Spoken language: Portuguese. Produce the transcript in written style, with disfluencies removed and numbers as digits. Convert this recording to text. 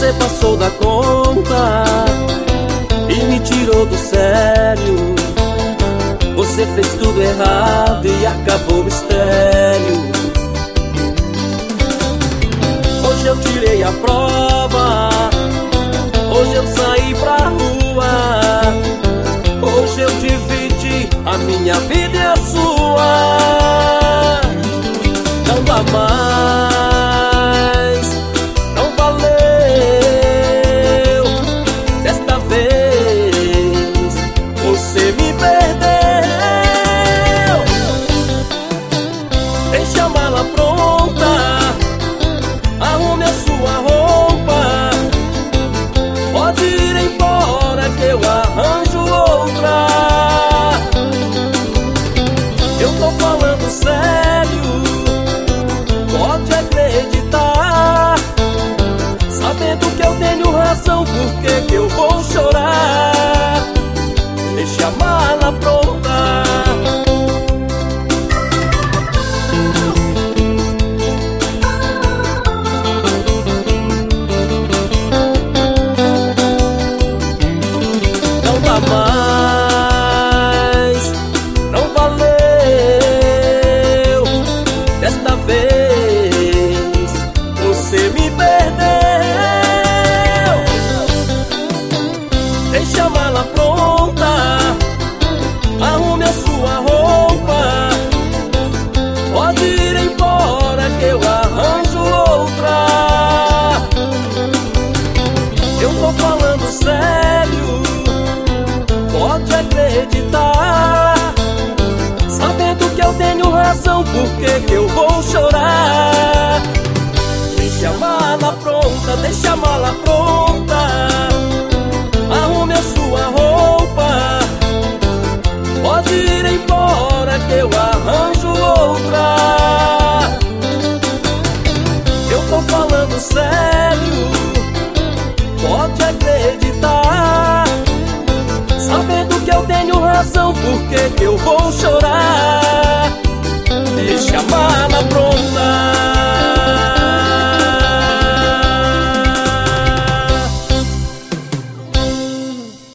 Você passou da conta e me tirou do sério. Você fez tudo errado e acabou o mistério. Hoje eu tirei a prova, hoje eu saí pra rua, hoje eu dividi a minha vida e a sua. Não dá mais, não valeu. Desta vez você me perdeu. Deixa a mala pronta, arrume a sua roupa, pode ir embora que eu arranjo outra. Eu tô falando sério, pode acreditar. Sabendo que eu tenho razão, por que eu vou chorar? Deixe a mala pronta. Não dá mais, não valeu. Desta vez você me perdeu. Deixa a mala pronta, arrume a sua roupa, pode ir embora que eu arranjo outra. Eu tô falando sério, pode acreditar. Sabendo que eu tenho razão, por que eu vou chorar? Deixa a mala pronta, deixa a mala pronta, arrume a sua roupa, pode ir embora que eu arranjo outra. Eu tô falando sério, pode acreditar. Sabendo que eu tenho razão, por que eu vou chorar? Deixa a mala pronta.